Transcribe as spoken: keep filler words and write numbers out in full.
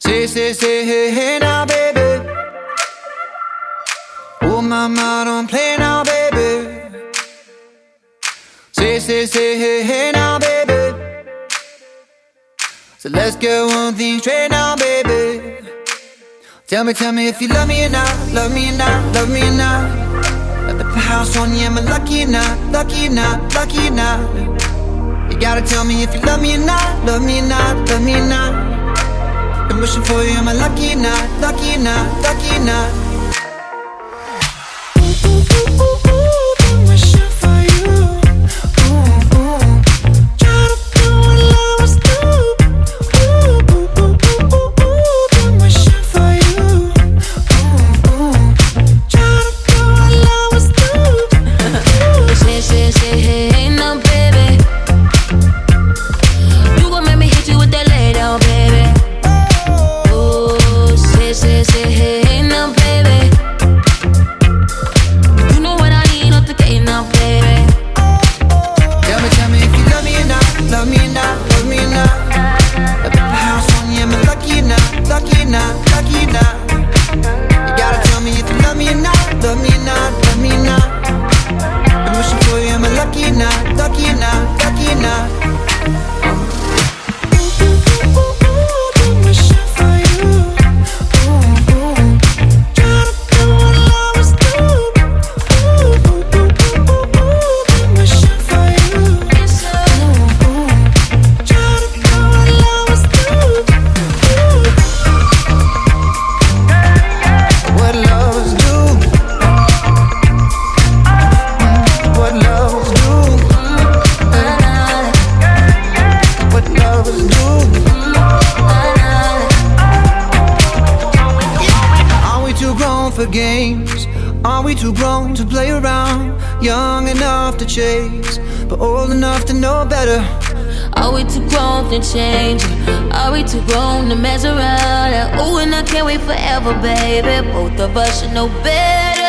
Say, say, say, hey, hey now, baby. Oh, mama, don't play now, baby. Say, say, say, hey, hey now, baby. So let's get one thing straight now, baby. Tell me, tell me if you love me or not, love me or not, love me or not. At the house on you, am I lucky or not, lucky or not, lucky or not? You gotta tell me if you love me or not, love me or not, love me or not. Been wishing for you, am I lucky or not, lucky or not, lucky or not? For games, are we too grown to play around? Young enough to chase, but old enough to know better. Are we too grown to change? Are we too grown to mess around? Ooh, and I can't wait forever, baby. Both of us should know better.